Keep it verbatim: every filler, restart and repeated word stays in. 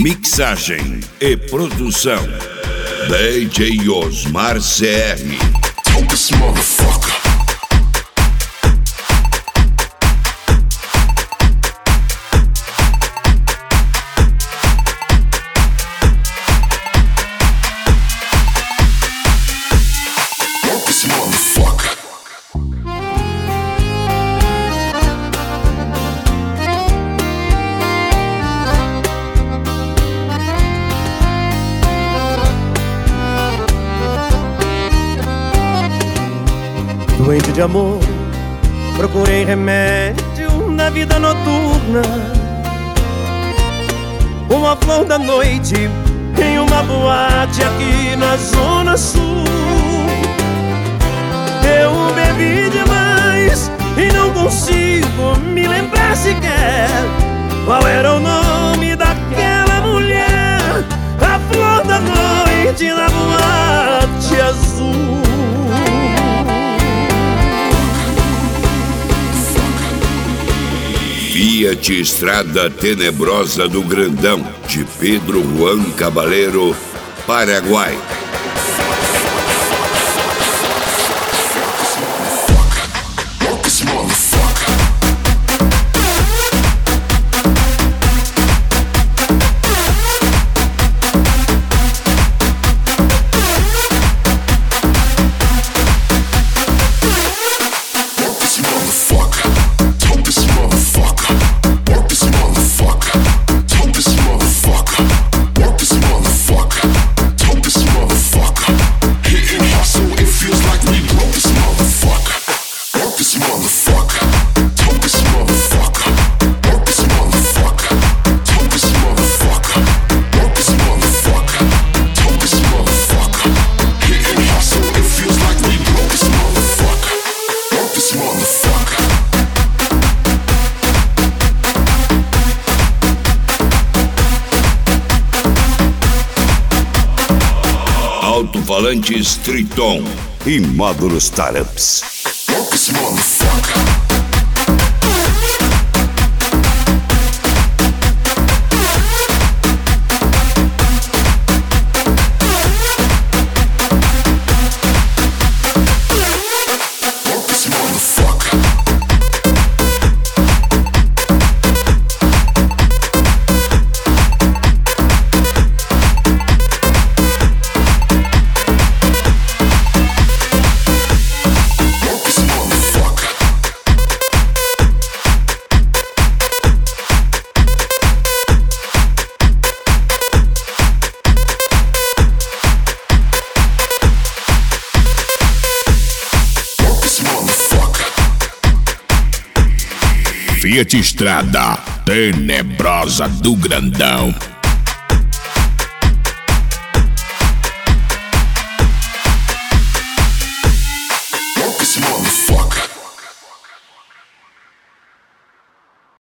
Mixagem e produção D J Osmar C R. Focus, motherfucker. Focus, motherfucker. Doente de amor, procurei remédio na vida noturna. Uma flor da noite em uma boate aqui na Zona Sul. Eu bebi demais e não consigo me lembrar sequer qual era o nome daquela mulher. A flor da noite na boate azul. Fiat Estrada Tenebrosa do Grandão, de Pedro Juan Caballero, Paraguai. Alto-falantes Triton e módulos Taramps. Focus, motherfucker. Fiat Estrada Tenebrosa do Grandão.